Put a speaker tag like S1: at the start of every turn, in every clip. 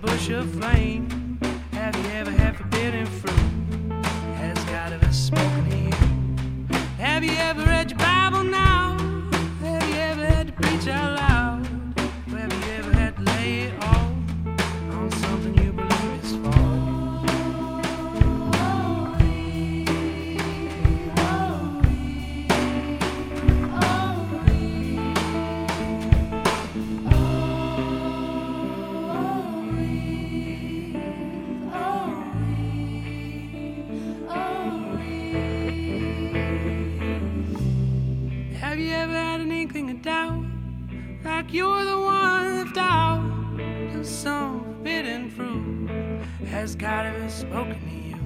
S1: bush of flame? Have you ever had forbidden fruit? Has God ever spoken to you? Have you ever read your Bible now? Have you ever had to preach out loud? Have you ever had to lay it all on something you believe is false? Have you ever had an inkling of doubt? Like you're the one left out of some forbidden fruit? Has God ever spoken to you?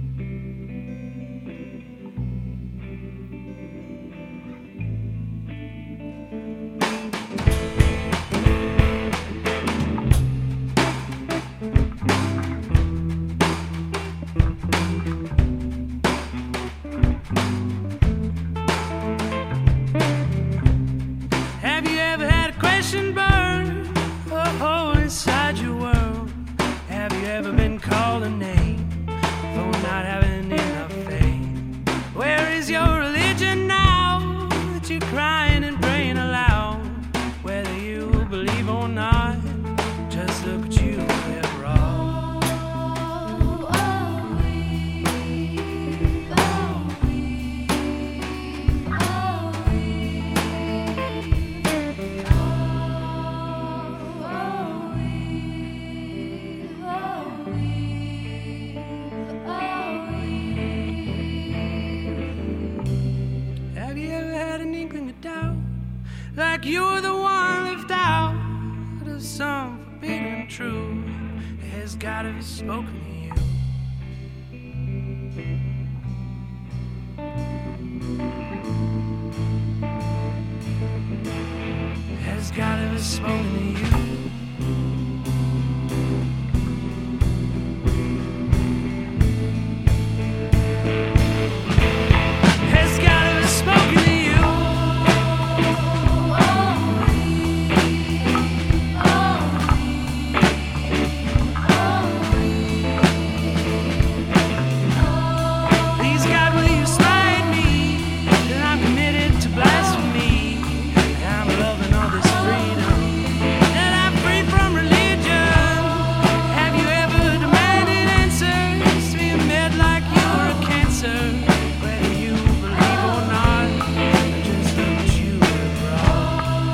S1: Have you ever had a question burn a hole inside your world? Have you ever been called a name for not having enough faith? Where is your religion now that you're crying and praying aloud? Whether you believe or not, just look what you have wrought. Have you ever had an inkling of doubt? Like you're the one left out of some forbidden truth? Has God ever spoken to you? Has God ever spoken to you? Has God ever spoken to you? Please God, will you smite me? That I'm committed to blasphemy. I'm loving all this freedom. That I'm free from religion. Have you ever demanded answers? Being met like you're a cancer. Whether you believe or not, just look what you have wrought.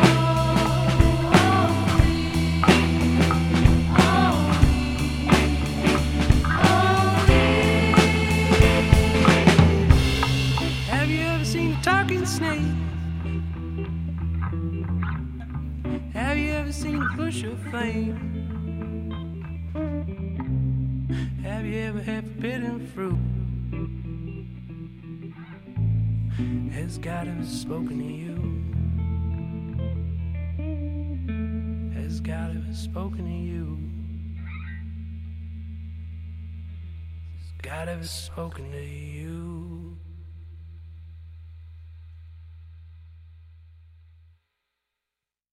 S1: Have you ever seen a talking snake? Have you ever seen a bush of flame? Have you ever had forbidden fruit? Has God ever spoken to you? Has God ever spoken to you? Has God ever spoken to you?